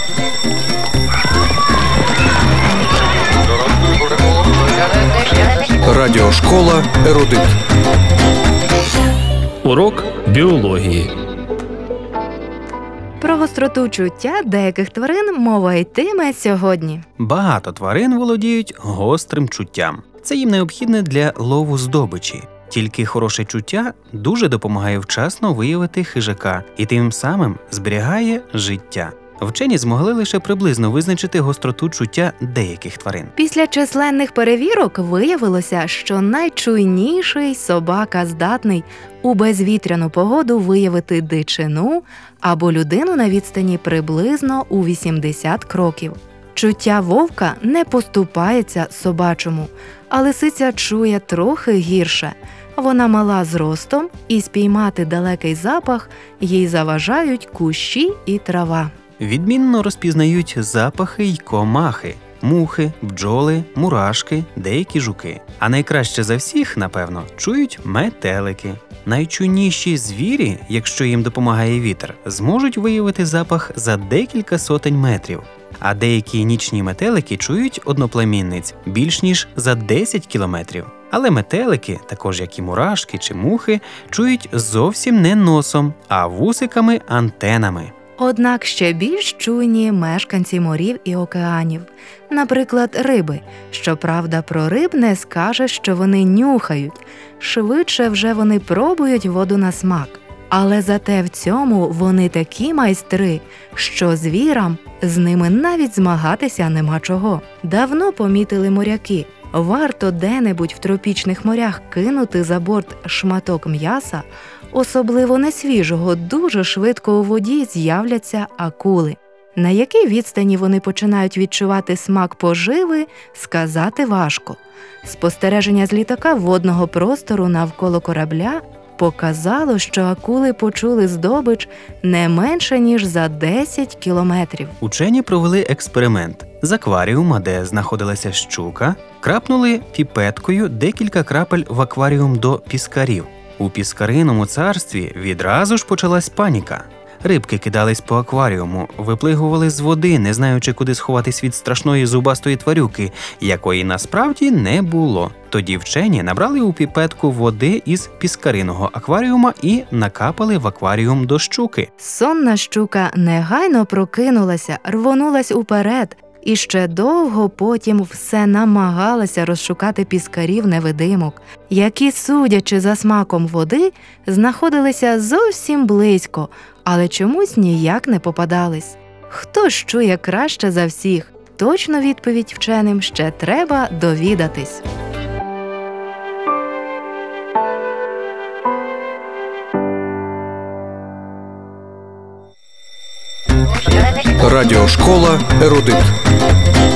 Радіошкола «Ерудит». Урок біології. Про гостроту чуття деяких тварин мова йтиме сьогодні. Багато тварин володіють гострим чуттям. Це їм необхідне для лову здобичі. Тільки хороше чуття дуже допомагає вчасно виявити хижака і тим самим зберігає життя. Вчені змогли лише приблизно визначити гостроту чуття деяких тварин. Після численних перевірок виявилося, що найчуйніший собака здатний у безвітряну погоду виявити дичину або людину на відстані приблизно у 80 кроків. Чуття вовка не поступається собачому, а лисиця чує трохи гірше. Вона мала зростом, і спіймати далекий запах їй заважають кущі і трава. Відмінно розпізнають запахи й комахи – мухи, бджоли, мурашки, деякі жуки. А найкраще за всіх, напевно, чують метелики. Найчуйніші звірі, якщо їм допомагає вітер, зможуть виявити запах за декілька сотень метрів. А деякі нічні метелики чують одноплемінниць більш ніж за 10 кілометрів. Але метелики, також як і мурашки чи мухи, чують зовсім не носом, а вусиками-антенами. Однак ще більш чуйні мешканці морів і океанів. Наприклад, риби. Щоправда, про риб не скаже, що вони нюхають. Швидше вже вони пробують воду на смак. Але зате в цьому вони такі майстри, що звірам з ними навіть змагатися нема чого. Давно помітили моряки. Варто де-небудь в тропічних морях кинути за борт шматок м'яса, особливо несвіжого, дуже швидко у воді з'являться акули. На якій відстані вони починають відчувати смак поживи, сказати важко. Спостереження з літака водного простору навколо корабля показало, що акули почули здобич не менше, ніж за 10 кілометрів. Учені провели експеримент. З акваріума, де знаходилася щука, крапнули піпеткою декілька крапель в акваріум до піскарів. У піскариному царстві відразу ж почалась паніка. Рибки кидались по акваріуму, виплигували з води, не знаючи, куди сховатись від страшної зубастої тварюки, якої насправді не було. Тоді вчені набрали у піпетку води із піскариного акваріума і накапали в акваріум до щуки. Сонна щука негайно прокинулася, рвонулась уперед і ще довго потім все намагалася розшукати піскарів-невидимок, які, судячи за смаком води, знаходилися зовсім близько, але чомусь ніяк не попадались. Хто ж чує краще за всіх? Точну відповідь вченим ще треба довідатись. Радіошкола «Ерудит».